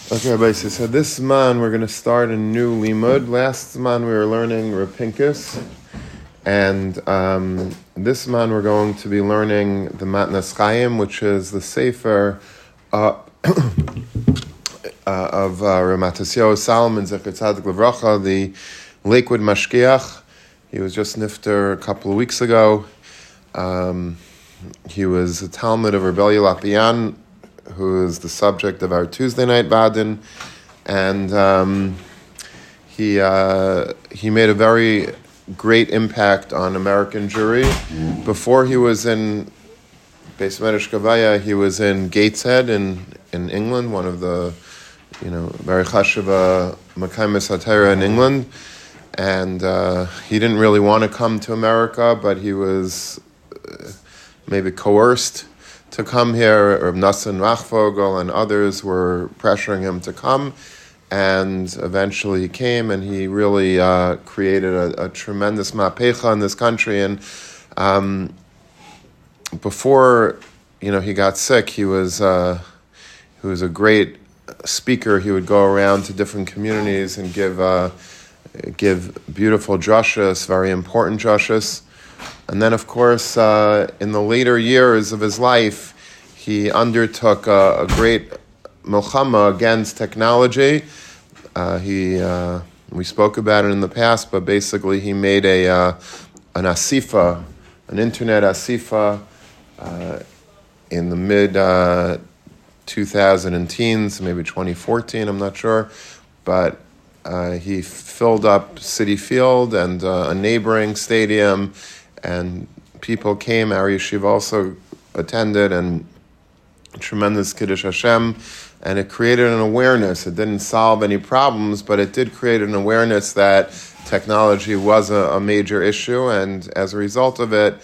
Okay, Rabbi, so this man we're going to start a new limud. Last man we were learning Rapinkus, and this man we're going to be learning the Matnas Chaim, which is the sefer of Ramatasio Salomon Zecher Tzadik Levracha, the Lakewood Mashgiach. He was just nifter a couple of weeks ago. He was a Talmud of Rebbe Lapian, who is the subject of our Tuesday night Vadin, and he made a very great impact on American Jewry. Before he was in Beis Medrash Gavaya, he was in Gateshead in England, one of the very chashuva Makaimis HaTorah in England, and he didn't really want to come to America, but he was maybe coerced to come here. Or Nassim Rachvogel and others were pressuring him to come, and eventually he came, and he really created a tremendous mapecha in this country. And before he got sick, he was a great speaker. He would go around to different communities and give beautiful drashas, very important drashas. And then, of course, in the later years of his life, he undertook a great milchama against technology. We spoke about it in the past, but basically he made an asifa, an internet asifa, in the mid 2010s, maybe 2014, I'm not sure, but he filled up Citi Field and a neighboring stadium, and people came. Our yeshiva also attended, and tremendous Kiddush Hashem, and it created an awareness. It didn't solve any problems, but it did create an awareness that technology was a major issue, and as a result of it,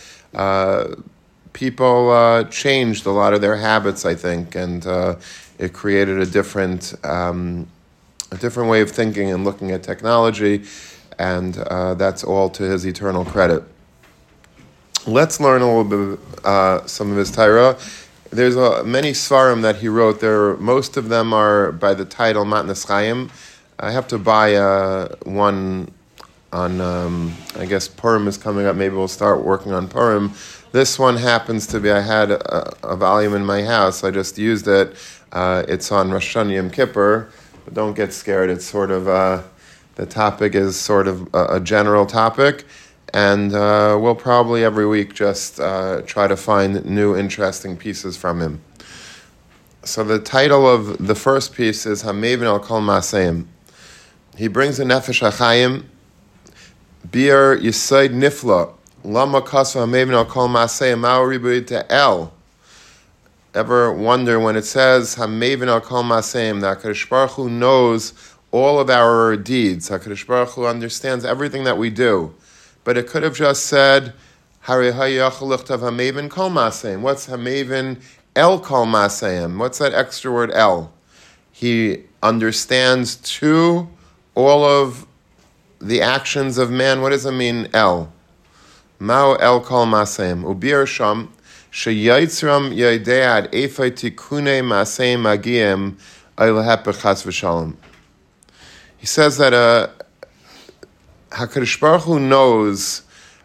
people changed a lot of their habits, I think, and it created a different way of thinking and looking at technology, and that's all to his eternal credit. Let's learn a little bit some of his Torah. There's many svarim that he wrote. Most of them are by the title Matnas Chaim. I have to buy one on, I guess Purim is coming up. Maybe we'll start working on Purim. This one happens to be, I had a volume in my house. I just used it. It's on Rosh Hashanah Yom Kippur. But don't get scared. It's sort of, the topic is sort of a general topic. And we'll probably every week just try to find new interesting pieces from him. So the title of the first piece is Hamevin al Kol Maseim. He brings a Nefesh HaChaim, Bir Yisaid Nifla, Lama Kasa Hamevin al Kol Maseim, Ma'oribu Te'el. Ever wonder when it says Hamevin al Kol Maseim, that HaKadosh Baruch Hu knows all of our deeds. HaKadosh Baruch Hu understands everything that we do. But it could have just said, Hari hayachal lichtav hamevin kol maseim. What's hamevin el kol maseim? What's that extra word el? He understands to all of the actions of man. What does it mean, el? Mao el kol maseim. Ubir sham sheyitzram yadead efay tikune maseim magiem ayleheper chas v'shalom. He says that HaKadosh Baruch Hu knows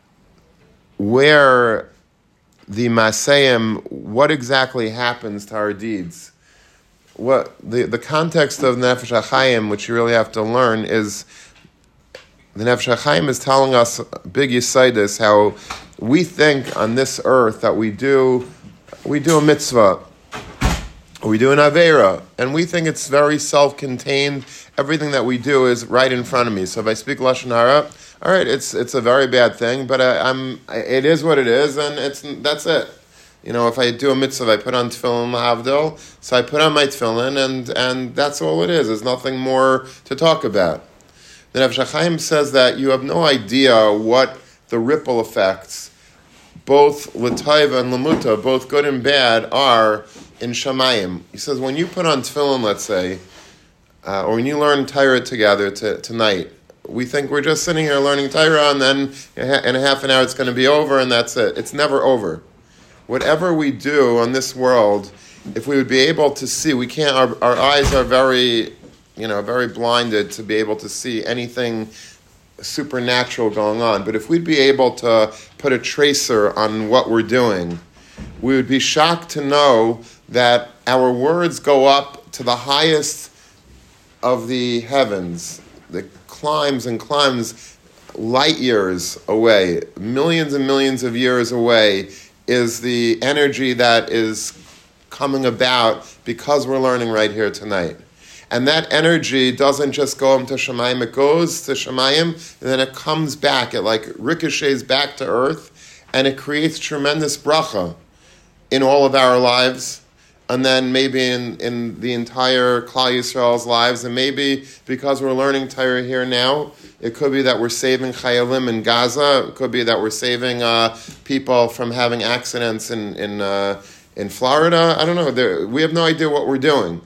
where the Maseim, what exactly happens to our deeds. What the context of Nefesh HaChaim, which you really have to learn, is the Nefesh HaChaim is telling us, big Yisaidus, how we think on this earth that we do a mitzvah, we do an Aveira, and we think it's very self-contained. Everything that we do is right in front of me. So if I speak Lashon Hara, all right, it's a very bad thing, but it is what it is, and that's it. If I do a mitzvah, I put on tefillin lahavdil, so I put on my tefillin, and that's all it is. There's nothing more to talk about. The Nefesh HaChaim says that you have no idea what the ripple effects, both l'taiva and l'muta, both good and bad, are in Shamayim. He says when you put on tefillin, let's say, or when you learn Torah together tonight, we think we're just sitting here learning Torah, and then in a half an hour it's going to be over, and that's it. It's never over. Whatever we do on this world if we would be able to see, we can't. Our eyes are very, very blinded to be able to see anything supernatural going on. But if we'd be able to put a tracer on what we're doing, we would be shocked to know that our words go up to the highest of the heavens, that climbs and climbs light years away, millions and millions of years away, is the energy that is coming about because we're learning right here tonight. And that energy doesn't just go into Shemayim, it goes to Shemayim, and then it comes back, it like ricochets back to earth, and it creates tremendous bracha in all of our lives, and then maybe in the entire Klal Yisrael's lives, and maybe because we're learning Torah here now, it could be that we're saving Chayalim in Gaza, it could be that we're saving people from having accidents in Florida. I don't know, we have no idea what we're doing.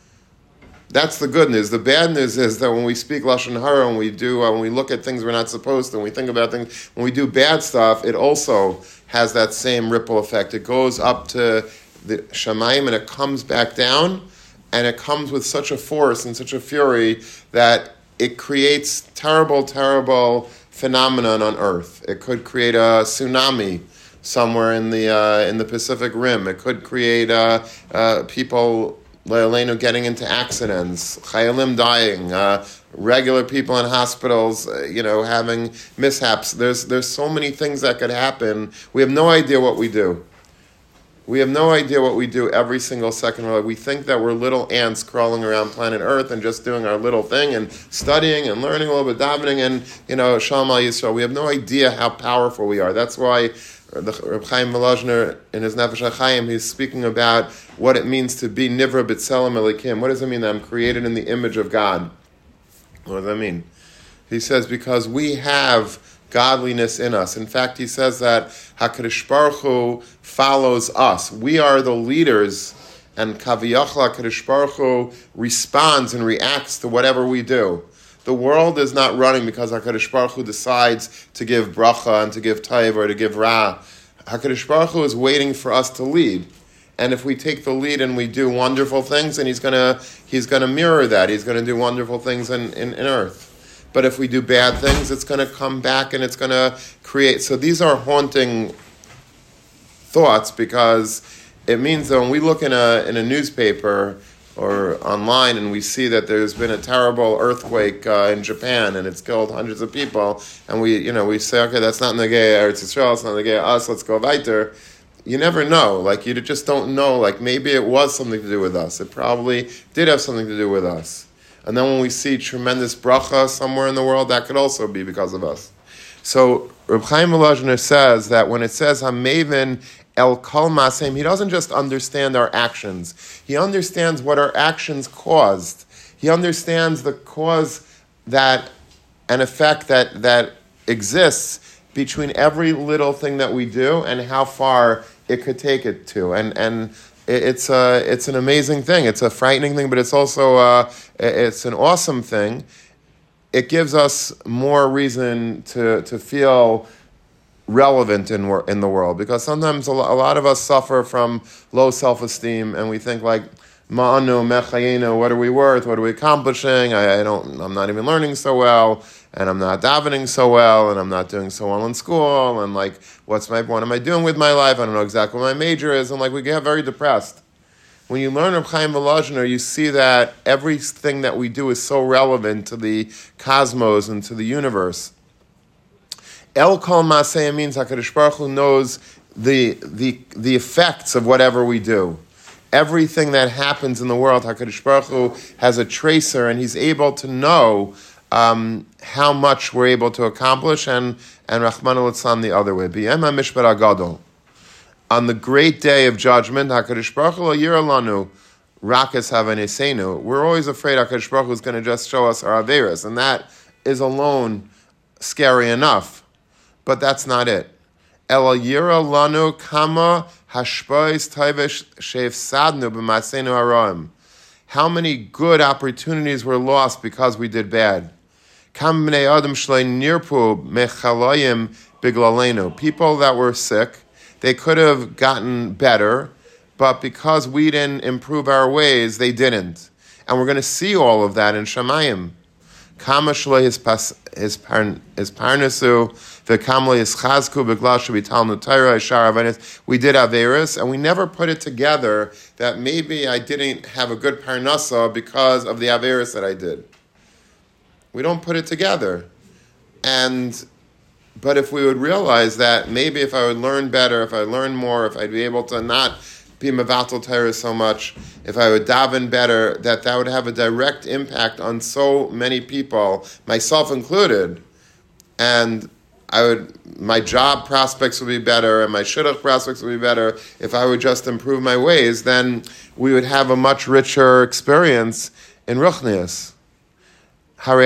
That's the good news. The bad news is that when we speak Lashon Hara, when we look at things we're not supposed to, when we think about things, when we do bad stuff, it also has that same ripple effect. It goes up to the Shamayim and it comes back down, and it comes with such a force and such a fury that it creates terrible, terrible phenomenon on earth. It could create a tsunami somewhere in the Pacific Rim. It could create people getting into accidents, chayalim dying, regular people in hospitals, having mishaps. There's so many things that could happen. We have no idea what we do. We have no idea what we do every single second of our life. We think that we're little ants crawling around planet Earth and just doing our little thing and studying and learning a little bit, davening and, Shalom Al Yisrael. We have no idea how powerful we are. That's why the Reb Chaim Volozhner, in his Nefesh HaChaim, he's speaking about what it means to be Nivra B'Tselem Elikim. What does it mean that I'm created in the image of God? What does that mean? He says, because we have godliness in us. In fact, he says that HaKadosh Baruch Hu follows us. We are the leaders, and Kaviyachla HaKadosh Baruch Hu responds and reacts to whatever we do. The world is not running because HaKadosh Baruch Hu decides to give bracha and to give taiv or to give ra. HaKadosh Baruch Hu is waiting for us to lead. And if we take the lead and we do wonderful things, then he's gonna mirror that. He's gonna do wonderful things in earth. But if we do bad things, it's gonna come back and it's gonna create. So these are haunting thoughts, because it means that when we look in a newspaper or online and we see that there's been a terrible earthquake in Japan and it's killed hundreds of people, and we say, okay, that's not Negei Eretz Yisrael, it's not Negei us, let's go weiter. You never know. Like, you just don't know. Like, maybe it was something to do with us. It probably did have something to do with us. And then when we see tremendous bracha somewhere in the world, that could also be because of us. So Reb Chaim Volozhner says that when it says Hamaven El Kol Maseim, he doesn't just understand our actions. He understands what our actions caused. He understands the cause that and effect that exists between every little thing that we do and how far it could take it to. And it's an amazing thing. It's a frightening thing, but it's also it's an awesome thing. It gives us more reason to feel relevant in the world, because sometimes a lot of us suffer from low self-esteem, and we think like, ma'anu mechayenu, what are we worth? What are we accomplishing? I'm not even learning so well, and I'm not davening so well, and I'm not doing so well in school, and like, what am I doing with my life? I don't know exactly what my major is, and like, we get very depressed. When you learn Reb Chaim Volozhner, you see that everything that we do is so relevant to the cosmos and to the universe. El Kol Maaseh means HaKadosh Baruch Hu knows the effects of whatever we do. Everything that happens in the world, HaKadosh Baruch Hu has a tracer, and he's able to know how much we're able to accomplish, and Rachmana litzlan the other way. B'yem HaMishpat HaGadol. On the great day of judgment, HaKadosh Baruch Hu lo yira lanu rakas havaneseinu. We're always afraid HaKadosh Baruch Hu is going to just show us our averas, and that is alone scary enough. But that's not it. El yira lanu kama hashpois taivesh sheifsadnu b'maseinu haroim. How many good opportunities were lost because we did bad? Kam bnei adam shlei nirpu mechalayim biglalenu. People that were sick, they could have gotten better but because we didn't improve our ways, they didn't. And we're going to see all of that in Shamayim. Kama shloi his parnasu, v'kamla his chazku, b'gla shebitalnu Torah, shar avenis. We did Averis, and we never put it together that maybe I didn't have a good parnasa because of the Averis that I did. We don't put it together. But if we would realize that maybe if I would learn better, if I learn more, if I'd be able to not be mevatel Torah so much, if I would daven better, that would have a direct impact on so many people, myself included, and my job prospects would be better, and my shidduch prospects would be better. If I would just improve my ways, then we would have a much richer experience in Ruchnius. When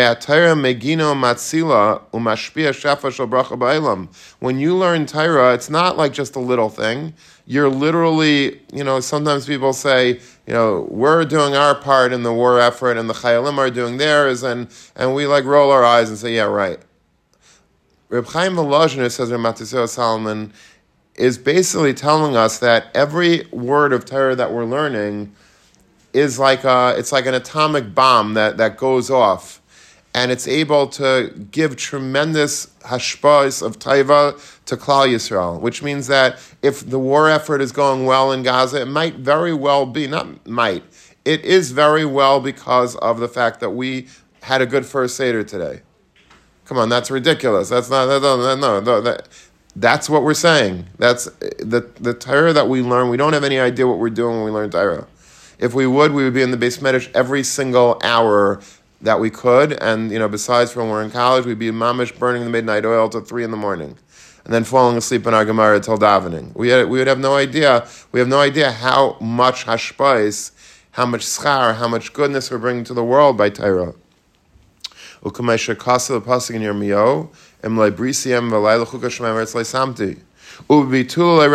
you learn Torah, it's not like just a little thing. You're literally, sometimes people say, we're doing our part in the war effort and the Chayalim are doing theirs, and we roll our eyes and say, yeah, right. Reb Chaim Volozhin, says Reb Matisyahu Salomon, is basically telling us that every word of Torah that we're learning is it's like an atomic bomb that goes off. And it's able to give tremendous hashpahs of taiva to Klal Yisrael, which means that if the war effort is going well in Gaza, it might very well be, it is very well because of the fact that we had a good first Seder today. Come on, that's ridiculous. That's what we're saying. That's the Torah that we learn. We don't have any idea what we're doing when we learn Torah. If we would be in the Beis Medrash every single hour that we could, and besides when we're in college, we'd be mamish burning the midnight oil till 3 a.m, and then falling asleep in our Gemara till davening. We would have no idea. We have no idea how much hashpais, how much schar, how much goodness we're bringing to the world by Torah. U'kamei shekasa l'pasuk in Yirmiyahu, emlei brisiyem v'layla chuka shemem eretz leisamti. Not only when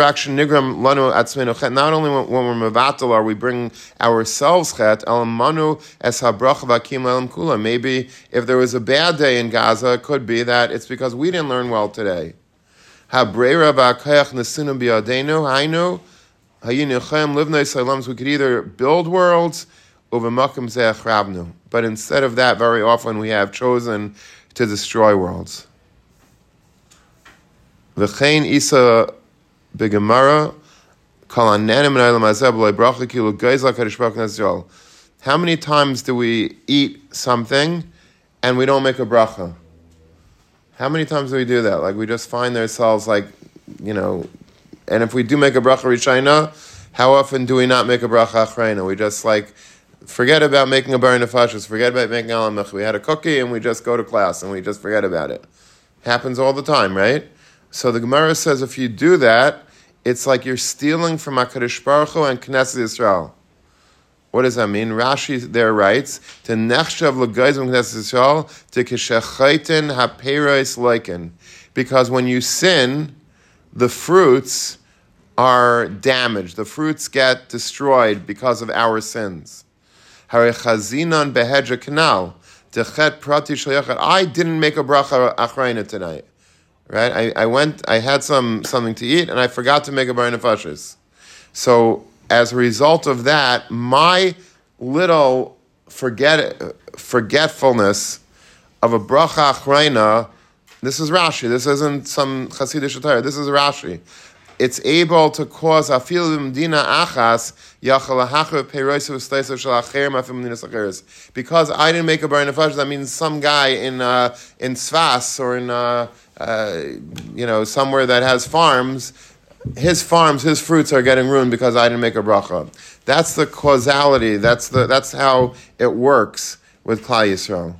we're mevatel are we bring ourselves chet, maybe if there was a bad day in Gaza, it could be that it's because we didn't learn well today. We could either build worlds, but instead of that, very often we have chosen to destroy worlds. V'chein isa b'gemara kol hanenim minaylam hazeh b'lei bracha kilu geizla kadosh baruch hu Yisrael. How many times do we eat something and we don't make a bracha? How many times do we do that? We just find ourselves and if we do make a bracha rishayna, how often do we not make a bracha achrayna? We just forget about making a bar nefashos, forget about making alamach. We had a cookie and we just go to class and we just forget about it. Happens all the time, right? So the Gemara says if you do that, it's like you're stealing from HaKadosh Baruch Hu and Knesset Yisrael. What does that mean? Rashi there writes, to nechshav l'geizim Knesset Yisrael, to kishachaitin ha'peiros leiken. Because when you sin, the fruits are damaged. The fruits get destroyed because of our sins. Hare chazinan behedra kanal, dechet prati shayachat. I didn't make a bracha achrayna tonight. Right, I had something to eat, and I forgot to make a bar nefashos. So, as a result of that, my little forgetfulness of a bracha achrayna, this is Rashi, this isn't some Hasidic Torah, this is Rashi. It's able to cause afil b'mdina achas yachal lahacher peirosu v'steisav shel acherim afil b'mdinas acheres. Because I didn't make a bar nefashos, that means some guy in Svas or in somewhere that has farms, his fruits are getting ruined because I didn't make a bracha. That's the causality. That's how it works with Klal Yisrael.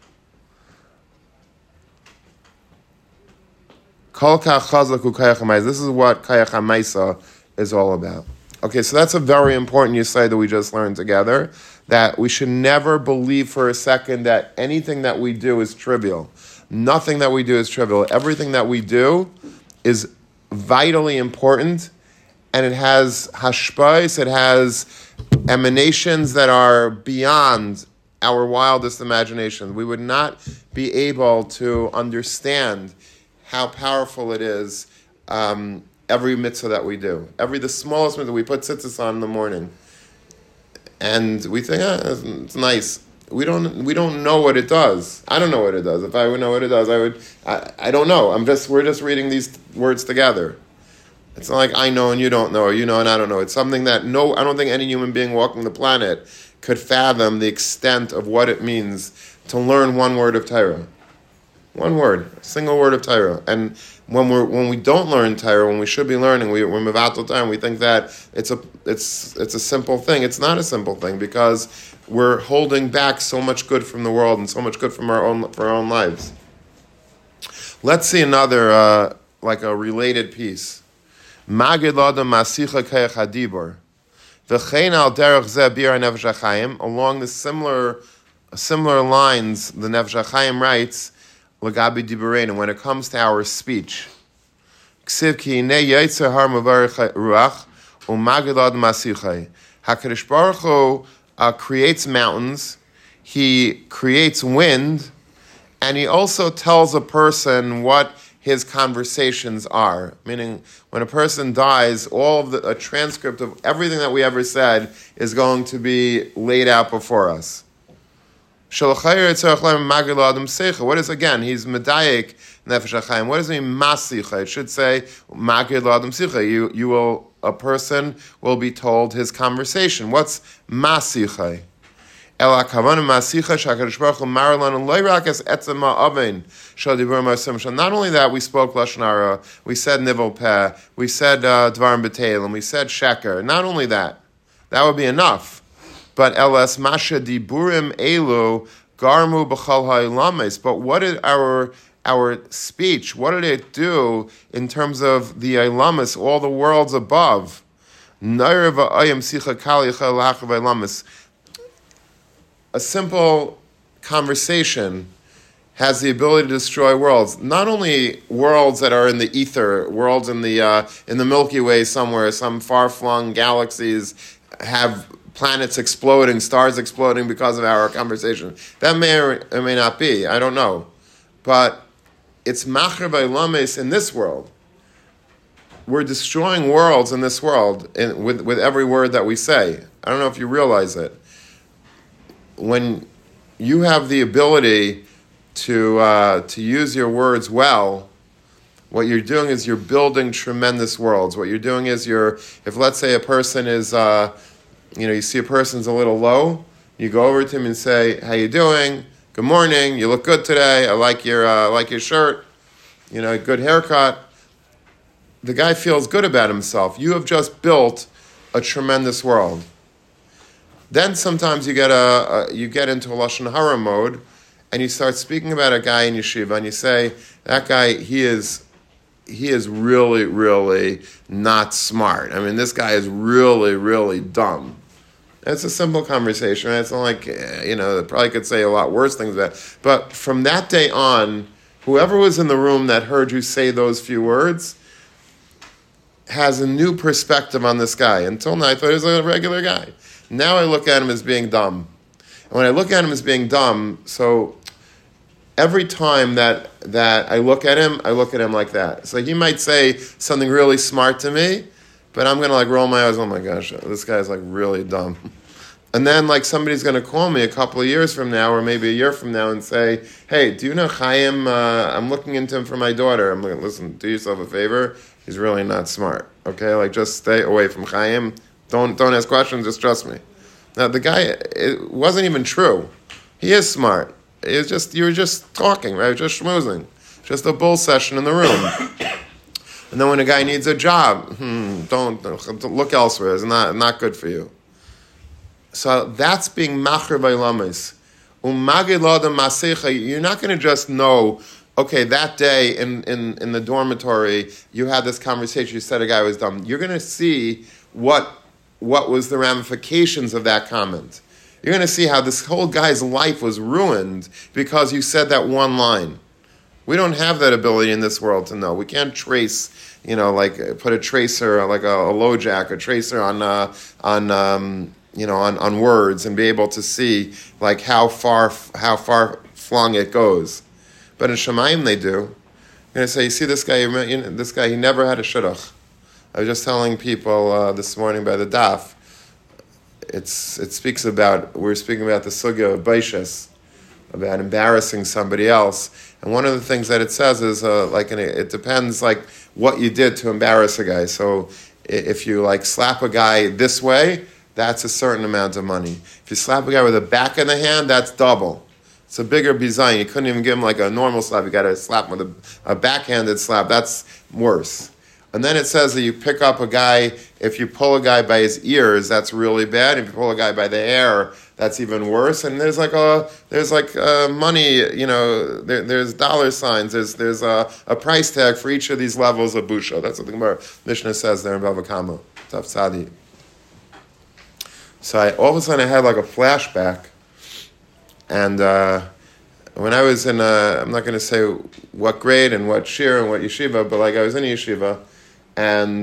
This is what Kayach HaMaisa is all about. Okay, so that's a very important yesod that we just learned together, that we should never believe for a second that anything that we do is trivial. Nothing that we do is trivial. Everything that we do is vitally important, and it has hashpais, it has emanations that are beyond our wildest imagination. We would not be able to understand how powerful it is every mitzvah that we do. The smallest mitzvah, we put tzitzis on in the morning. And we think, it's nice. We don't know what it does. I don't know what it does. If I would know what it does, I don't know. We're just reading these words together. It's not like I know and you don't know, or you know and I don't know. It's something that I don't think any human being walking the planet could fathom the extent of what it means to learn one word of Torah. One word, a single word of Torah. And when we don't learn Torah, when we should be learning, we're mevatel Torah, we think that it's a simple thing. It's not a simple thing because we're holding back so much good from the world and so much good from our own lives. Let's see another like a related piece. Magid l'adam masicha k'ech hadibor, v'chein al derech zeh bir nefesh hachayim. Along the similar lines, the Nefesh HaChaim writes, L'gabi dibureinu, when it comes to our speech. Ksiv ki hinei yotzer har mavarich ruach, u'magid l'adam masicha. HaKadosh Baruch Hu creates mountains, He creates wind, and He also tells a person what his conversations are. Meaning, when a person dies, a transcript of everything that we ever said is going to be laid out before us. What is, again, he's medayik nefesh hachayim. What does it mean, masicha? It should say, magid l'adam sicha. A person will be told his conversation. What's masicha? Not only that, we spoke Lashon Hara, we said Nivel Peh, we said Dvarim B'Teilim, we said Sheker. Not only that would be enough. But Elas Masha Diburim Elu Garmu B'chal Ha'ilames. But what did our speech, what did it do in terms of the Ilamis, all the worlds above? A simple conversation has the ability to destroy worlds. Not only worlds that are in the ether, worlds in the Milky Way somewhere, some far-flung galaxies have planets exploding, stars exploding because of our conversation. That may or may not be. I don't know. But it's macher v'lames in this world. We're destroying worlds in this world with every word that we say. I don't know if you realize it. When you have the ability to use your words well, what you're doing is you're building tremendous worlds. What you're doing is if let's say a person is, you see a person's a little low, you go over to him and say, "How you doing? Good morning. You look good today. I like your shirt. Good haircut." The guy feels good about himself. You have just built a tremendous world. Then sometimes you get into a Lashon Hara mode, and you start speaking about a guy in yeshiva, and you say, that guy, he is really, really not smart. I mean, this guy is really, really dumb. It's a simple conversation. It's not like, probably could say a lot worse things about it. But from that day on, whoever was in the room that heard you say those few words has a new perspective on this guy. Until now, I thought he was a regular guy. Now I look at him as being dumb. And when I look at him as being dumb, so every time that I look at him like that. So he might say something really smart to me, but I'm going to roll my eyes, oh my gosh, this guy's really dumb. And then somebody's going to call me a couple of years from now, or maybe a year from now, and say, hey, do you know Chaim? I'm looking into him for my daughter. I'm like, listen, do yourself a favor. He's really not smart. Okay, just stay away from Chaim. Don't ask questions, just trust me. Now, the guy, it wasn't even true. He is smart. You were just talking, right? Just schmoozing. Just a bull session in the room. And then when a guy needs a job, don't look elsewhere. It's not good for you. So that's being macher v'lames. Umagid l'adam masecha. You're not going to just know, okay, that day in the dormitory, you had this conversation, you said a guy was dumb. You're going to see what was the ramifications of that comment. You're going to see how this whole guy's life was ruined because you said that one line. We don't have that ability in this world to know. We can't trace, put a tracer, like a LoJack, a tracer on words and be able to see how far flung it goes. But in Shemayim they do. You're going to say, you see this guy, he never had a shidduch. I was just telling people this morning by the daf. It speaks about, we're speaking about the sugya of baishas, about embarrassing somebody else. And one of the things that it says is, it depends, like, what you did to embarrass a guy. So if you, like, slap a guy this way, that's a certain amount of money. If you slap a guy with the back of the hand, that's double. It's a bigger bizayin. You couldn't even give him, like, a normal slap. You got to slap him with a backhanded slap. That's worse. And then it says that you pick up a guy, if you pull a guy by his ears, that's really bad. If you pull a guy by the hair, that's even worse. And there's money, there's dollar signs, there's a price tag for each of these levels of busha. That's what the Gemara Mishnah says there in Bava Kama, Taf Tzadi. So all of a sudden I had like a flashback, and when I was in, I'm not going to say what grade and what shir and what yeshiva, but like I was in a yeshiva, and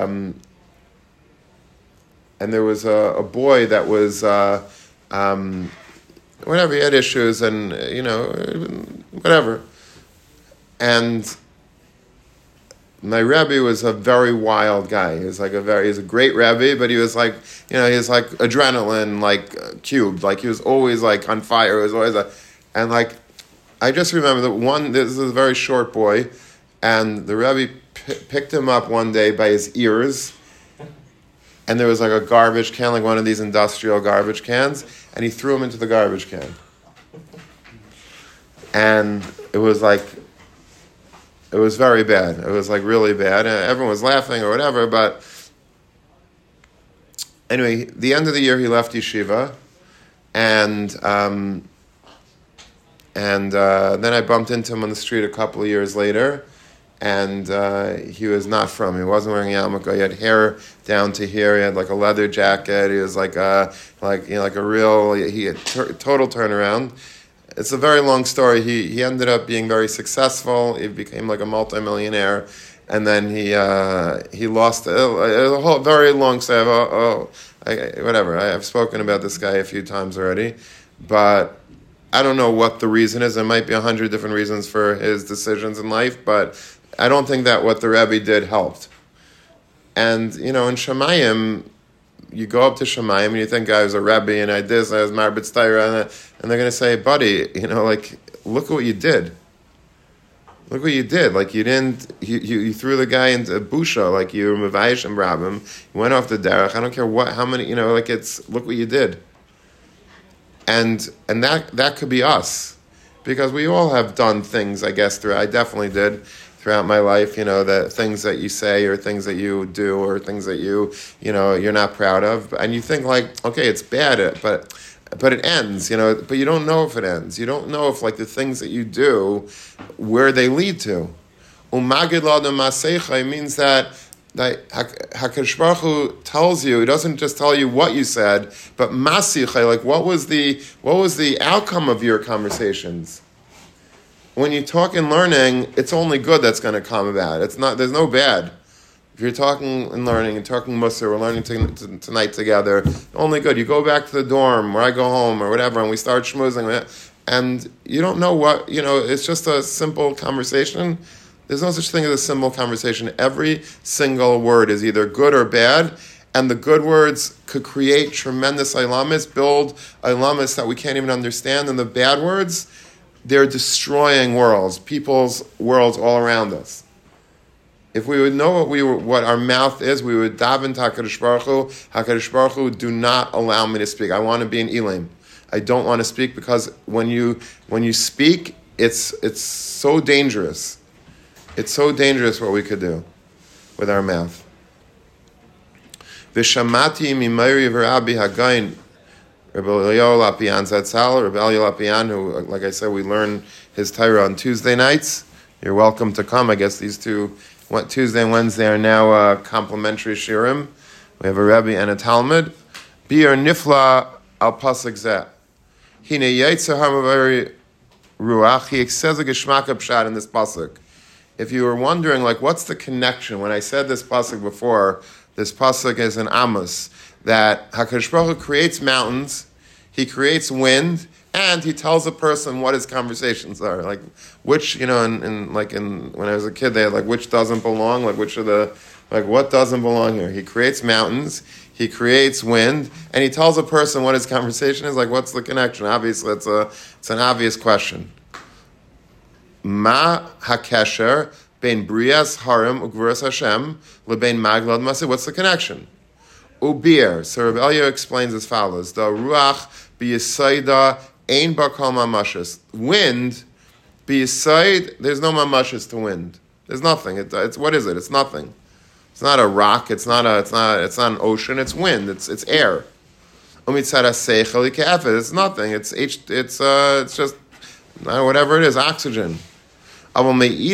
there was a boy that was, whatever, he had issues and, whatever. And my Rebbe was a very wild guy. He was he's a great Rebbe, but he was like, he was like adrenaline, like cubed. Like he was always like on fire. It was always and like, I just remember that this is a very short boy, and the Rebbe picked him up one day by his ears, and there was like a garbage can, like one of these industrial garbage cans, and he threw him into the garbage can. And it was very bad. It was like really bad. Everyone was laughing or whatever, but anyway, the end of the year he left yeshiva, and then I bumped into him on the street a couple of years later, and he was not from. He wasn't wearing a yarmulke. He had hair down to here. He had like a leather jacket. He was like a real. He had total turnaround. It's a very long story. He ended up being very successful. He became like a multimillionaire, and then he lost a whole very long story. Whatever. I've spoken about this guy a few times already, but I don't know what the reason is. There might be 100 different reasons for his decisions in life, but I don't think that what the Rebbe did helped. And, in Shemayim, you go up to Shemayim and you think I was a Rebbe and I was Marbitz Taira, and they're going to say, buddy, look at what you did. Look what you did. Like you you threw the guy into busha, like you were Mavayish and Brabhim. You went off the derech. I don't care how many, look what you did. And that could be us, because we all have done things, I guess, I definitely did throughout my life, the things that you say or things that you do or things that you're not proud of. And you think like, okay, it's bad, but it ends, but you don't know if it ends. You don't know if like the things that you do, where they lead to. Umagid l'adam ma'aseicha means that HaKadosh Baruch Hu tells you, he doesn't just tell you what you said, but masichai, like what was the outcome of your conversations? When you talk and learning, it's only good that's going to come about. There's no bad. If you're talking and learning and talking Musar, we're learning tonight together, only good. You go back to the dorm where I go home or whatever, and we start schmoozing, and you don't know what, it's just a simple conversation. There's no such thing as a simple conversation. Every single word is either good or bad, and the good words could create tremendous ilamis, build ilamis that we can't even understand, and the bad words, they're destroying worlds, people's worlds all around us. If we would know what our mouth is, we would daven to HaKadosh Baruch Hu. HaKadosh Baruch Hu, do not allow me to speak. I want to be an Elim. I don't want to speak, because when you speak, it's so dangerous. It's so dangerous what we could do with our mouth. V'shamati mimayri v'rabi hagayin, Rabbi Eliyahu Lapian Zatzal, Rabbi Eliyahu Lapian, who, like I said, we learn his Torah on Tuesday nights. You're welcome to come. I guess these two, Tuesday and Wednesday, are now complimentary shirim. We have a Rebbe and a Talmud. Bi'er nifla al pasuk zeh. Hine yaitzer hamavari ruach. He says a geshmak pshat in this pasuk. If you were wondering, like, what's the connection? When I said this pasuk before, this pasuk is in Amos, that HaKadosh Baruch Hu creates mountains, he creates wind, and he tells a person what his conversations are. Like, which, when I was a kid, they had, like, which doesn't belong, like, which are the Like, what doesn't belong here? He creates mountains, he creates wind, and he tells a person what his conversation is. Like, what's the connection? Obviously, it's an obvious question. Ma hakesher bein brias harim ugvuras Hashem lebein maglad masih. What's the connection? Ubir. So Rabbi Eliyah explains as follows: the ruach biyisaida ein bakal mamashis. Wind biyisaid. There's no mamashis to wind. There's nothing. It's what is it? It's nothing. It's not a rock. It's not an ocean. It's wind. It's air. Umitzara seichel ikefet. It's nothing. It's just whatever it is. Oxygen. But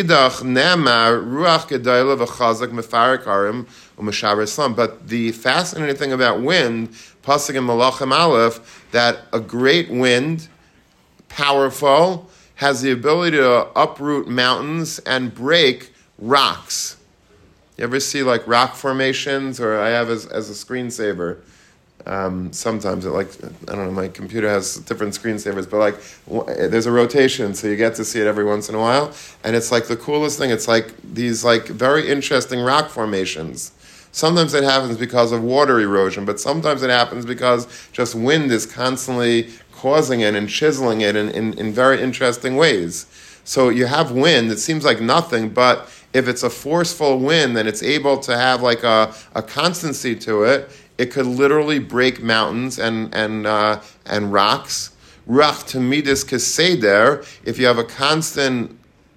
the fascinating thing about wind, pasuk in Malachim Aleph, that a great wind, powerful, has the ability to uproot mountains and break rocks. You ever see like rock formations? Or I have as a screensaver. Sometimes I don't know, my computer has different screensavers, but there's a rotation, so you get to see it every once in a while, and it's like the coolest thing. It's like these very interesting rock formations. Sometimes it happens because of water erosion, but sometimes it happens because just wind is constantly causing it and chiseling it in very interesting ways. So you have wind, it seems like nothing, but if it's a forceful wind and it's able to have like a constancy to it, it could literally break mountains and rocks. Ruach tamidis keseder. If you have a constant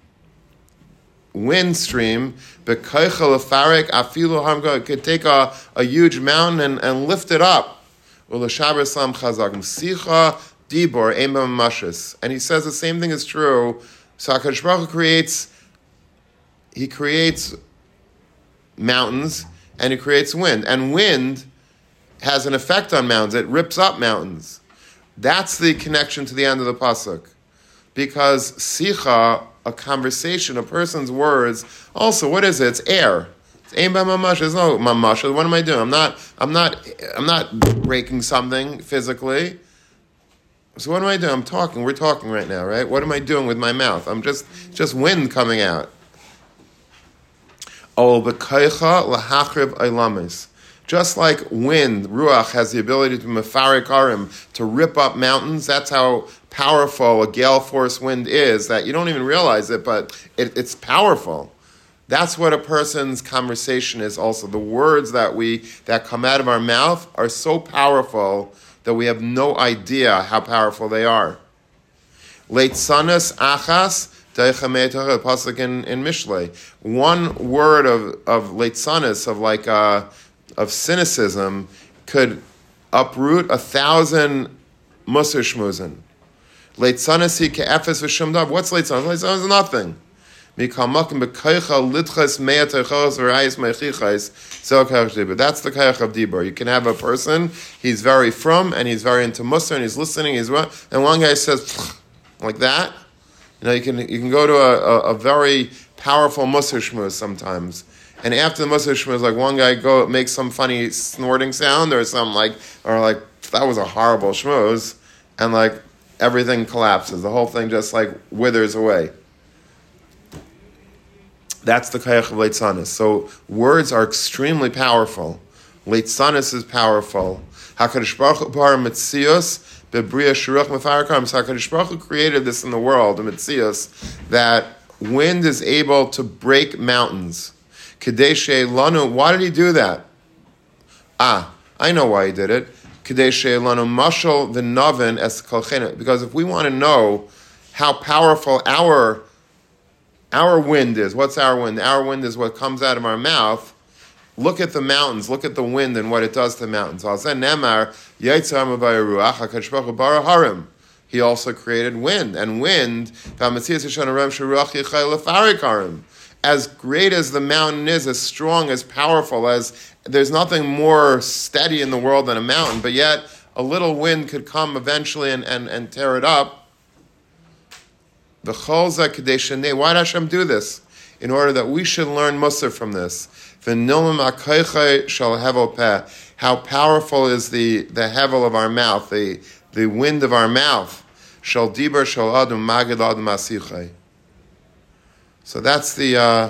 wind stream, it could take a huge mountain and lift it up. And he says the same thing is true. So HaKadosh Baruch Hu creates mountains and he creates wind. And wind has an effect on mountains. It rips up mountains. That's the connection to the end of the pasuk. Because sicha, a conversation, a person's words, also, what is it? It's air. It's aim by mamash. There's no mamash. What am I doing? I'm not breaking something physically. So what am I doing? I'm talking. We're talking right now, right? What am I doing with my mouth? I'm just wind coming out. Ol b'kaycha lahachrib eilamis. Just like wind, ruach, has the ability to mefarik arim, to rip up mountains, that's how powerful a gale force wind is, that you don't even realize it, but it's powerful. That's what a person's conversation is also. The words that come out of our mouth are so powerful that we have no idea how powerful they are. Leitzanas achas, pasuk in Mishlei. One word of leitzanas, of cynicism, could uproot 1,000 musar shmuzin. Leitzanas ke'efes v'shum davar. What's leitzanas? Leitzanas is nothing. But that's the kayach of dibur. You can have a person, he's very frum, and he's very into musar, and he's listening, and one guy says, like that. You can go to a very powerful musar shmuz sometimes. And after the musar shmuz, like one guy makes some funny snorting sound or something or that was a horrible shmuz, and everything collapses. The whole thing just withers away. That's the kayach of leitzanis. So words are extremely powerful. Leitzanis is powerful. HaKadosh Baruch Hu bar mitzios bebriya shuruch mefarakam. So HaKadosh Baruch Hu created this in the world, the mitzios, that wind is able to break mountains. Kadeshe lanu. Why did he do that? I know why he did it. Kadeshe lanu mashal v'navin es kolchena. Because if we want to know how powerful our wind is, what's our wind? Our wind is what comes out of our mouth. Look at the mountains. Look at the wind and what it does to mountains. He also created wind, and wind. As great as the mountain is, as strong, as powerful, as there's nothing more steady in the world than a mountain, but yet a little wind could come eventually and tear it up. Why did Hashem do this? In order that we should learn musar from this. How powerful is the hevel of our mouth, the wind of our mouth. So that's the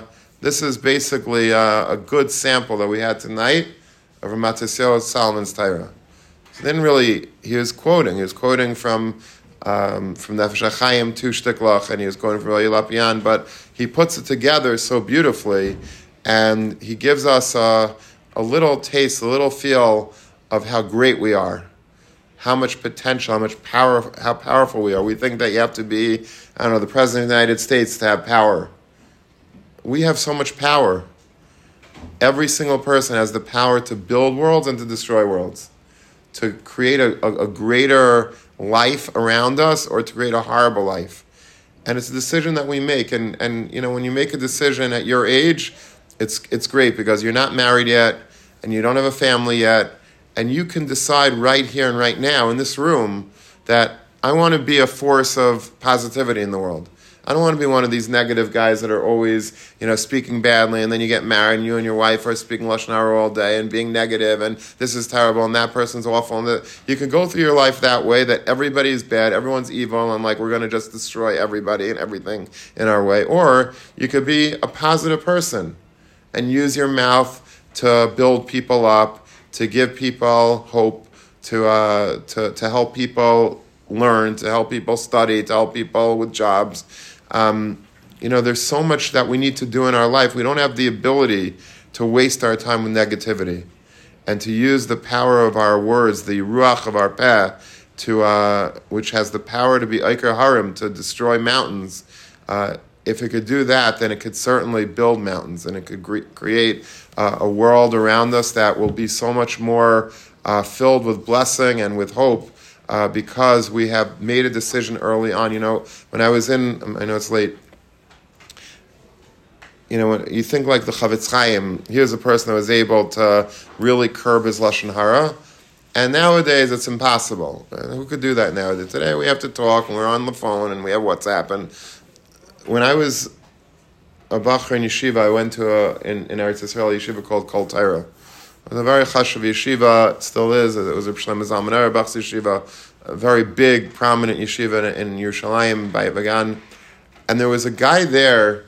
This is basically a good sample that we had tonight of Matisyahu Solomon's Torah. So he was quoting from Nefesh HaChaim to Shtiklach, and he was quoting from Eli Lapian, but he puts it together so beautifully, and he gives us a little taste, a little feel of how great we are, how much potential, how powerful we are. We think that you have to be, the President of the United States to have power. We have so much power. Every single person has the power to build worlds and to destroy worlds, to create a greater life around us or to create a horrible life. And it's a decision that we make. And when you make a decision at your age, it's great because you're not married yet and you don't have a family yet, and you can decide right here and right now in this room that I want to be a force of positivity in the world. I don't want to be one of these negative guys that are always, speaking badly, and then you get married and you and your wife are speaking Lashon Hara all day and being negative and this is terrible and that person's awful. And you can go through your life that way, that everybody is bad, everyone's evil, and we're going to just destroy everybody and everything in our way. Or you could be a positive person and use your mouth to build people up, to give people hope, to help people learn, to help people study, to help people with jobs. There's so much that we need to do in our life. We don't have the ability to waste our time with negativity, and to use the power of our words, the ruach of our peh, which has the power to be Iker Harim, to destroy mountains. If it could do that, then it could certainly build mountains, and it could create a world around us that will be so much more filled with blessing and with hope, because we have made a decision early on. When I was I know it's late, when you think like the Chavetz Chaim, here's a person that was able to really curb his Lashon Hara, and nowadays it's impossible. Who could do that nowadays? Today we have to talk, and we're on the phone, and we have WhatsApp. And when I was a Bachar in yeshiva, I went to in Eretz Yisrael, a yeshiva called Kol Torah. It was a very chashuv yeshiva, it still is. It was a Shlomo Zalman Auerbach's yeshiva, a very big, prominent yeshiva in Yerushalayim, by Vagan. And there was a guy there,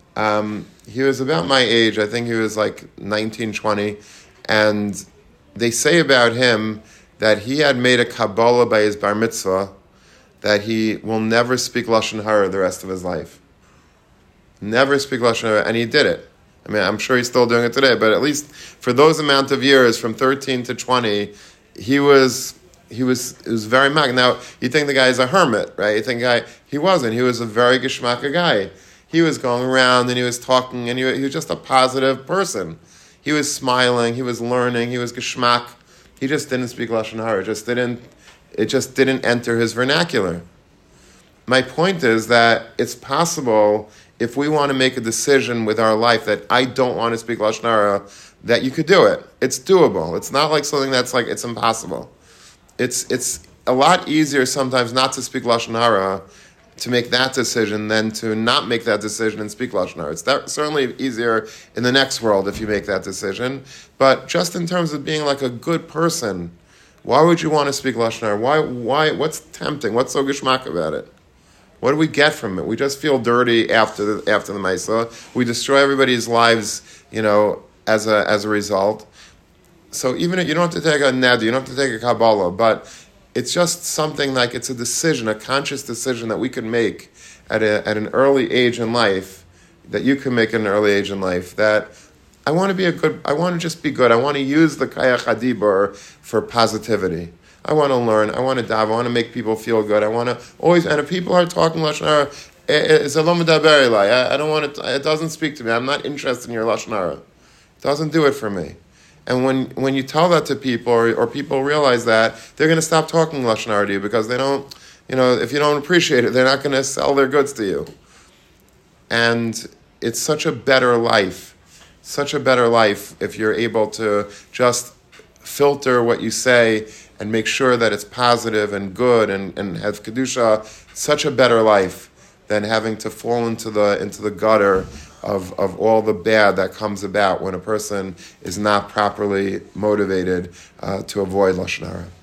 he was about my age, I think he was 19, 20, and they say about him that he had made a Kabbalah by his bar mitzvah that he will never speak Lashon Hara the rest of his life. Never speak Lashon Hara, and he did it. I'm sure he's still doing it today, but at least for those amount of years, from 13 to 20, it was very mag. Now, you think the guy is a hermit, right? You think he wasn't. He was a very geschmacka guy. He was going around and he was talking, and he was just a positive person. He was smiling, he was learning, he was geschmack. He just didn't speak Lashon Hara. It just didn't enter his vernacular. My point is that it's possible, if we want to make a decision with our life that I don't want to speak Lashon Hara, that you could do it. It's doable. It's not like something that's it's impossible. It's a lot easier sometimes not to speak Lashon Hara, to make that decision, than to not make that decision and speak Lashon Hara. It's certainly easier in the next world if you make that decision. But just in terms of being a good person, why would you want to speak Lashon Hara? Why? What's tempting? What's so geschmack about it? What do we get from it? We just feel dirty after the Maisa. We destroy everybody's lives, as a result. So even if you don't have to take a neder, you don't have to take a Kabbalah, but it's just something it's a decision, a conscious decision that we can make at an early age in life, that you can make at an early age in life, that I want to just be good. I want to use the Kayach HaDibur for positivity. I want to learn. I want to dive. I want to make people feel good. I want to always. And if people are talking Lashon Hara, it's a lo medaber elai. I don't want it. It doesn't speak to me. I'm not interested in your Lashon Hara. It doesn't do it for me. And when you tell that to people, or people realize that, they're going to stop talking Lashon Hara to you, because they don't. If you don't appreciate it, they're not going to sell their goods to you. And it's such a better life. Such a better life if you're able to just filter what you say and make sure that it's positive and good and have kedusha. Such a better life than having to fall into the gutter of all the bad that comes about when a person is not properly motivated to avoid Lashon Hara.